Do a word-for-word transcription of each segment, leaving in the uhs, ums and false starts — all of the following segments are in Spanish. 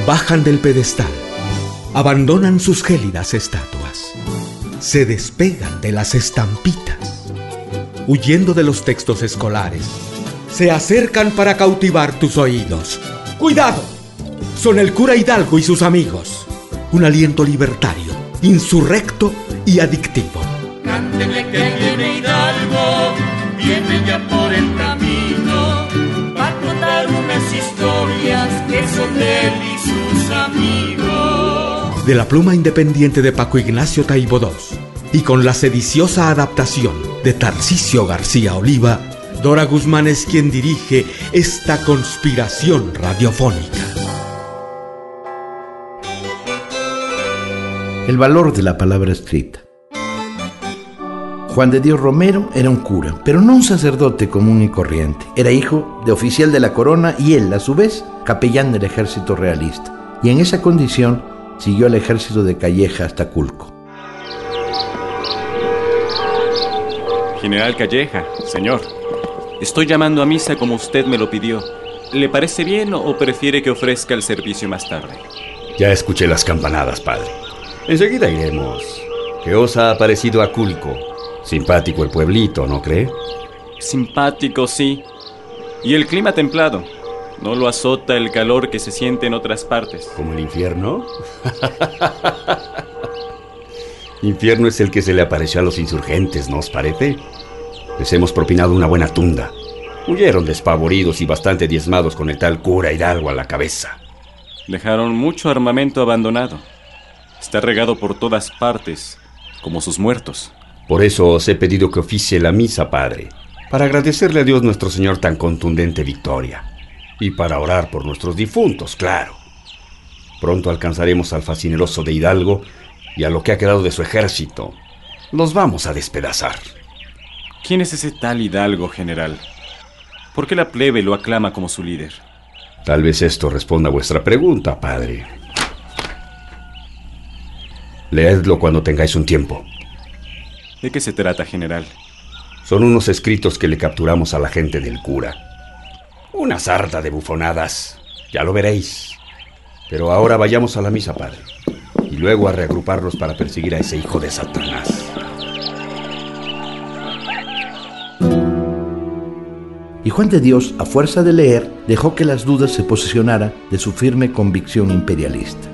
bajan del pedestal, abandonan sus gélidas estatuas, se despegan de las estampitas, huyendo de los textos escolares, se acercan para cautivar tus oídos. ¡Cuidado! Son el cura Hidalgo y sus amigos. Un aliento libertario, insurrecto y adictivo. Cántele que viene Hidalgo, viene ya por el camino, va a contar unas historias que son de él y sus amigos. De la pluma independiente de Paco Ignacio Taibo segundo y con la sediciosa adaptación de Tarcisio García Oliva, Dora Guzmán es quien dirige esta conspiración radiofónica. El valor de la palabra escrita. Juan de Dios Romero era un cura, pero no un sacerdote común y corriente. Era hijo de oficial de la corona y él, a su vez, capellán del ejército realista. Y en esa condición siguió al ejército de Calleja hasta Culco. General Calleja, señor, estoy llamando a misa como usted me lo pidió. ¿Le parece bien o prefiere que ofrezca el servicio más tarde? Ya escuché las campanadas, padre. Enseguida iremos. ¿Qué os ha parecido Aculco? Simpático el pueblito, ¿no cree? Simpático, sí. Y el clima templado. No lo azota el calor que se siente en otras partes. ¿Como el infierno? Infierno es el que se le apareció a los insurgentes, ¿no os parece? Les hemos propinado una buena tunda. Huyeron despavoridos y bastante diezmados con el tal cura Hidalgo a la cabeza. Dejaron mucho armamento abandonado. Está regado por todas partes, como sus muertos. Por eso os he pedido que oficie la misa, padre, para agradecerle a Dios nuestro Señor tan contundente victoria. Y para orar por nuestros difuntos, claro. Pronto alcanzaremos al fascineroso de Hidalgo y a lo que ha quedado de su ejército. Los vamos a despedazar. ¿Quién es ese tal Hidalgo, general? ¿Por qué la plebe lo aclama como su líder? Tal vez esto responda a vuestra pregunta, padre. Leedlo cuando tengáis un tiempo. ¿De qué se trata, general? Son unos escritos que le capturamos a la gente del cura. Una sarta de bufonadas. Ya lo veréis. Pero ahora vayamos a la misa, padre. Y luego a reagruparnos para perseguir a ese hijo de Satanás. Y Juan de Dios, a fuerza de leer, dejó que las dudas se posesionaran de su firme convicción imperialista.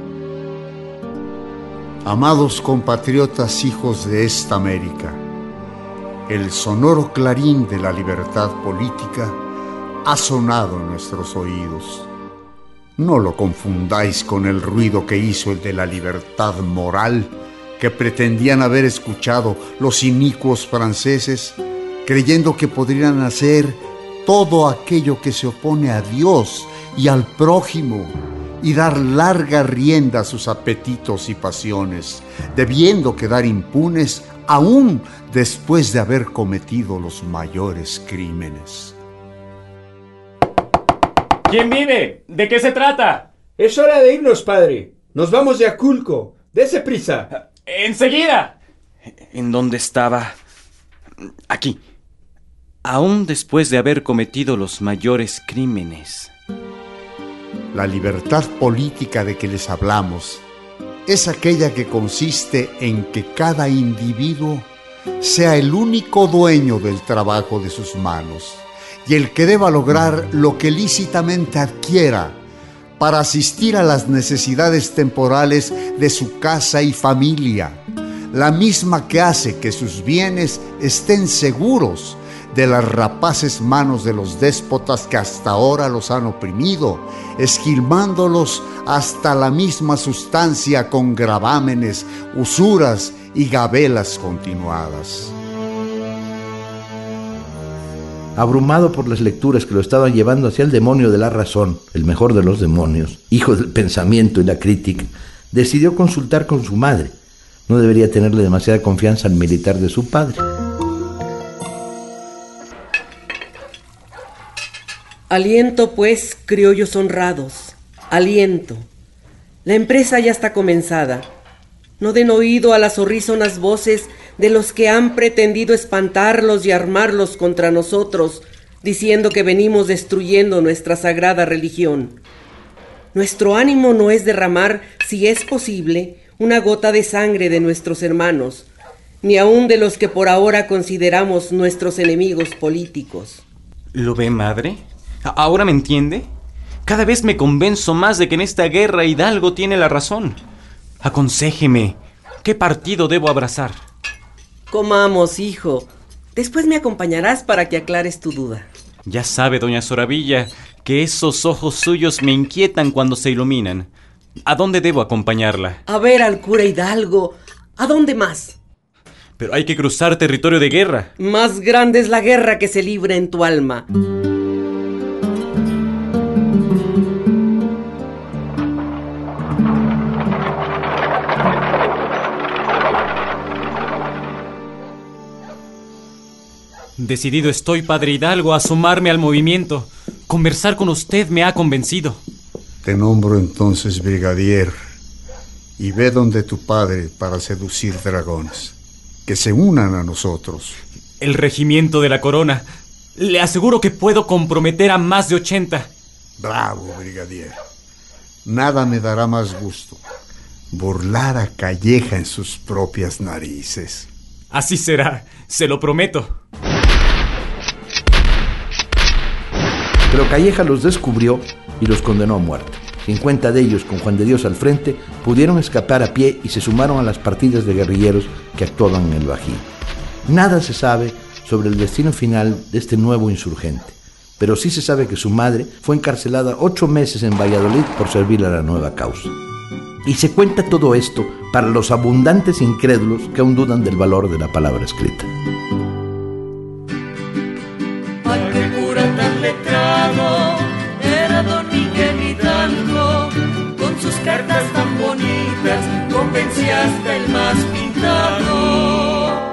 Amados compatriotas hijos de esta América, el sonoro clarín de la libertad política ha sonado en nuestros oídos. No lo confundáis con el ruido que hizo el de la libertad moral que pretendían haber escuchado los inicuos franceses, creyendo que podrían hacer todo aquello que se opone a Dios y al prójimo y dar larga rienda a sus apetitos y pasiones, debiendo quedar impunes aún después de haber cometido los mayores crímenes. ¿Quién vive? ¿De qué se trata? Es hora de irnos, padre. Nos vamos de Aculco. ¡Dese prisa! ¡Enseguida! ¿En dónde estaba? Aquí. Aún después de haber cometido los mayores crímenes. La libertad política de que les hablamos es aquella que consiste en que cada individuo sea el único dueño del trabajo de sus manos y el que deba lograr lo que lícitamente adquiera para asistir a las necesidades temporales de su casa y familia, la misma que hace que sus bienes estén seguros de las rapaces manos de los déspotas que hasta ahora los han oprimido, esquilmándolos hasta la misma sustancia con gravámenes, usuras y gabelas continuadas. Abrumado por las lecturas que lo estaban llevando hacia el demonio de la razón, el mejor de los demonios, hijo del pensamiento y la crítica, decidió consultar con su madre. No debería tenerle demasiada confianza al militar de su padre. Aliento, pues, criollos honrados, aliento. La empresa ya está comenzada. No den oído a las horrísonas voces de los que han pretendido espantarlos y armarlos contra nosotros, diciendo que venimos destruyendo nuestra sagrada religión. Nuestro ánimo no es derramar, si es posible, una gota de sangre de nuestros hermanos, ni aun de los que por ahora consideramos nuestros enemigos políticos. ¿Lo ve, madre? ¿Ahora me entiende? Cada vez me convenzo más de que en esta guerra Hidalgo tiene la razón. Aconséjeme, ¿qué partido debo abrazar? Comamos, hijo. Después me acompañarás para que aclares tu duda. Ya sabe, doña Soravilla, que esos ojos suyos me inquietan cuando se iluminan. ¿A dónde debo acompañarla? A ver al cura Hidalgo. ¿A dónde más? Pero hay que cruzar territorio de guerra. Más grande es la guerra que se libra en tu alma. Decidido estoy, padre Hidalgo, a sumarme al movimiento. Conversar con usted me ha convencido. Te nombro entonces brigadier y ve donde tu padre para seducir dragones. Que se unan a nosotros. El regimiento de la corona. Le aseguro que puedo comprometer a más de ochenta. Bravo, brigadier. Nada me dará más gusto. Burlar a Calleja en sus propias narices. Así será, se lo prometo. Pero Calleja los descubrió y los condenó a muerte. cincuenta de ellos, con Juan de Dios al frente, pudieron escapar a pie y se sumaron a las partidas de guerrilleros que actuaban en el Bají. Nada se sabe sobre el destino final de este nuevo insurgente, pero sí se sabe que su madre fue encarcelada ocho meses en Valladolid por servir a la nueva causa. Y se cuenta todo esto para los abundantes incrédulos que aún dudan del valor de la palabra escrita. Ay, qué cura tan letrado era don Miguel Hidalgo, con sus cartas tan bonitas convencía hasta el más pintado.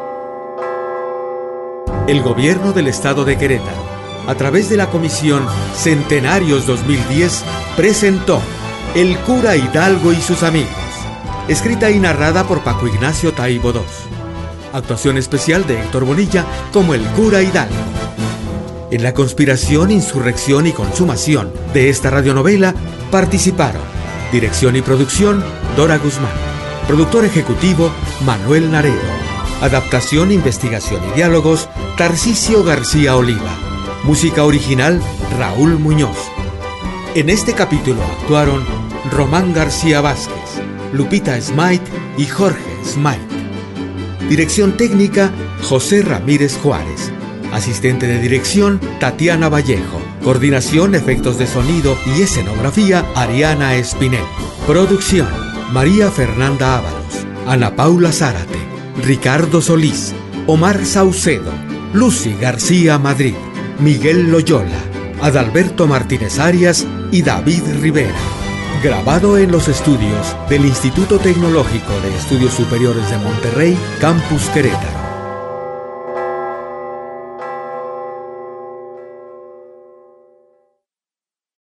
El gobierno del estado de Querétaro, a través de la comisión Centenarios dos mil diez, presentó El cura Hidalgo y sus amigos, escrita y narrada por Paco Ignacio Taibo segundo. Actuación especial de Héctor Bonilla como el cura Hidalgo. En la conspiración, insurrección y consumación de esta radionovela participaron dirección y producción Dora Guzmán, productor ejecutivo Manuel Naredo, adaptación, investigación y diálogos Tarcisio García Oliva, música original Raúl Muñoz. En este capítulo actuaron Román García Vázquez, Lupita Smite y Jorge Smite. Dirección técnica José Ramírez Juárez. Asistente de dirección Tatiana Vallejo. Coordinación, efectos de sonido y escenografía Ariana Espinel. Producción María Fernanda Ábalos, Ana Paula Zárate, Ricardo Solís, Omar Saucedo, Lucy García Madrid, Miguel Loyola, Adalberto Martínez Arias y David Rivera. Grabado en los estudios del Instituto Tecnológico de Estudios Superiores de Monterrey, Campus Querétaro.